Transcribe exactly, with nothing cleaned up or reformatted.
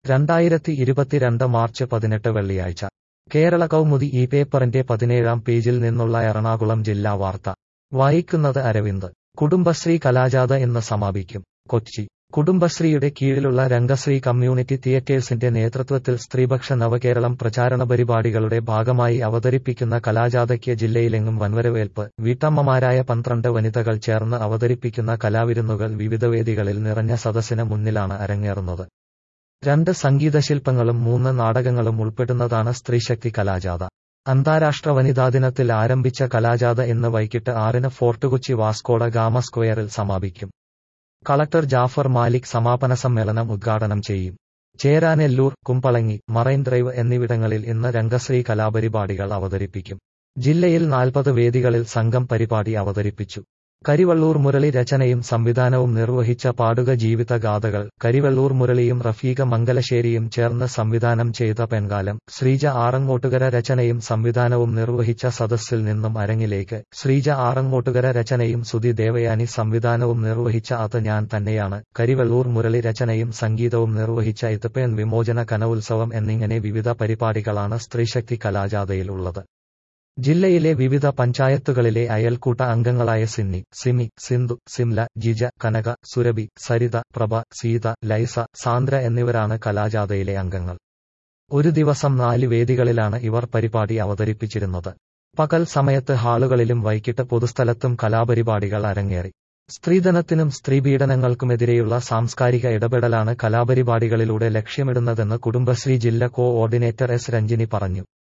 രണ്ടായിരത്തി ഇരുപത്തിരണ്ട് മാർച്ച് പതിനെട്ട് വെള്ളിയാഴ്ച കേരള കൗമുദി ഈ പേപ്പറിന്റെ പതിനേഴാം പേജിൽ നിന്നുള്ള എറണാകുളം ജില്ലാ വാർത്ത വായിക്കുന്നത് അരവിന്ദ്. കുടുംബശ്രീ കലാജാഥ ഇന്ന് സമാപിക്കും. കൊച്ചി. കുടുംബശ്രീയുടെ കീഴിലുള്ള രംഗശ്രീ കമ്മ്യൂണിറ്റി തിയേറ്റേഴ്സിന്റെ നേതൃത്വത്തിൽ സ്ത്രീപക്ഷ നവകേരളം പ്രചാരണ പരിപാടികളുടെ ഭാഗമായി അവതരിപ്പിക്കുന്ന കലാജാഥയ്ക്ക് ജില്ലയിലെങ്ങും വൻവരവേൽപ്പ്. വീട്ടമ്മമാരായ പന്ത്രണ്ട് വനിതകൾ ചേർന്ന് അവതരിപ്പിക്കുന്ന കലാവിരുന്നുകൾ വിവിധ വേദികളിൽ നിറഞ്ഞ സദസ്സിന് മുന്നിലാണ് അരങ്ങേറുന്നത്. രണ്ട് സംഗീതശില്പങ്ങളും മൂന്ന് നാടകങ്ങളും ഉൾപ്പെടുന്നതാണ് സ്ത്രീശക്തി കലാജാഥ. അന്താരാഷ്ട്ര വനിതാ ദിനത്തിൽ ആരംഭിച്ച കലാജാഥ ഇന്ന് വൈകിട്ട് ആറിന് ഫോർട്ട് കൊച്ചി വാസ്കോഡ ഗാമ സ്ക്വയറിൽ സമാപിക്കും. കളക്ടർ ജാഫർ മാലിക് സമാപന സമ്മേളനം ഉദ്ഘാടനം ചെയ്യും. ചേരാനെല്ലൂർ, കുമ്പളങ്ങി, മറൈൻ ഡ്രൈവ് എന്നിവിടങ്ങളിൽ ഇന്ന് രംഗശ്രീ കലാപരിപാടികൾ അവതരിപ്പിക്കും. ജില്ലയിൽ നാൽപ്പത് വേദികളിൽ സംഘം പരിപാടി അവതരിപ്പിച്ചു. കരിവള്ളൂർ മുരളി രചനയും സംവിധാനവും നിർവഹിച്ച പാടുക ജീവിതഗാഥകൾ, കരിവള്ളൂർ മുരളിയും റഫീഖ മംഗലശ്ശേരിയും ചേർന്ന് സംവിധാനം ചെയ്ത പെൺകാലം, ശ്രീജ ആറങ്ങോട്ടുകര രചനയും സംവിധാനവും നിർവഹിച്ച സദസ്സിൽ നിന്നും അരങ്ങിലേക്ക്, ശ്രീജ ആറങ്ങോട്ടുകര രചനയും സുധി ദേവയാനി സംവിധാനവും നിർവഹിച്ച അത് ഞാൻ തന്നെയാണ്, കരിവള്ളൂർ മുരളി രചനയും സംഗീതവും നിർവഹിച്ച ഇത്പേൻ വിമോചന കനോത്സവം എന്നിങ്ങനെ വിവിധ പരിപാടികളാണ് സ്ത്രീശക്തി കലാജാഥയിൽ ഉള്ളത്. ജില്ലയിലെ വിവിധ പഞ്ചായത്തുകളിലെ അയൽക്കൂട്ട അംഗങ്ങളായ സിന്നി, സിമി, സിന്ധു, സിംല, ജിജ, കനക, സുരഭി, സരിത, പ്രഭ, സീത, ലൈസ, സാന്ദ്ര എന്നിവരാണ് കലാജാഥയിലെ അംഗങ്ങൾ. ഒരു ദിവസം നാല് വേദികളിലാണ് ഇവർ പരിപാടി അവതരിപ്പിച്ചിരുന്നത്. പകൽ സമയത്ത് ഹാളുകളിലും വൈകിട്ട് പൊതുസ്ഥലത്തും കലാപരിപാടികൾ അരങ്ങേറി. സ്ത്രീധനത്തിനും സ്ത്രീപീഡനങ്ങൾക്കുമെതിരെയുള്ള സാംസ്കാരിക ഇടപെടലാണ് കലാപരിപാടികളിലൂടെ ലക്ഷ്യമിടുന്നതെന്ന് കുടുംബശ്രീ ജില്ലാ കോ ഓർഡിനേറ്റർ എസ് രഞ്ജിനി പറഞ്ഞു.